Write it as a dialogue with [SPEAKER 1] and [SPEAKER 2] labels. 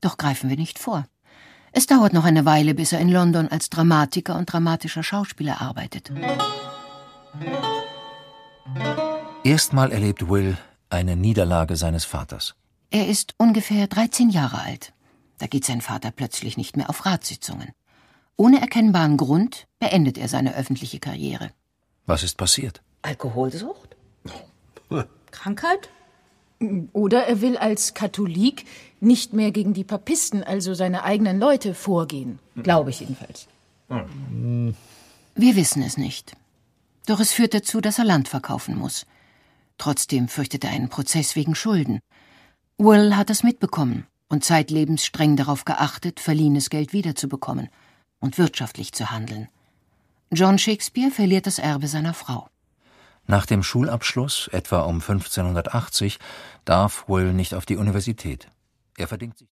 [SPEAKER 1] Doch greifen wir nicht vor. Es dauert noch eine Weile, bis er in London als Dramatiker und dramatischer Schauspieler arbeitet.
[SPEAKER 2] Erstmal erlebt Will eine Niederlage seines Vaters.
[SPEAKER 1] Er ist ungefähr 13 Jahre alt. Da geht sein Vater plötzlich nicht mehr auf Ratssitzungen. Ohne erkennbaren Grund beendet er seine öffentliche Karriere.
[SPEAKER 2] Was ist passiert?
[SPEAKER 3] Alkoholsucht?
[SPEAKER 4] Krankheit? Oder er will als Katholik nicht mehr gegen die Papisten, also seine eigenen Leute, vorgehen. Glaube ich jedenfalls.
[SPEAKER 1] Wir wissen es nicht. Doch es führt dazu, dass er Land verkaufen muss. Trotzdem fürchtet er einen Prozess wegen Schulden. Will hat es mitbekommen und zeitlebens streng darauf geachtet, verliehenes Geld wiederzubekommen und wirtschaftlich zu handeln. John Shakespeare verliert das Erbe seiner Frau.
[SPEAKER 2] Nach dem Schulabschluss, etwa um 1580, darf Will nicht auf die Universität. Er verdingt sich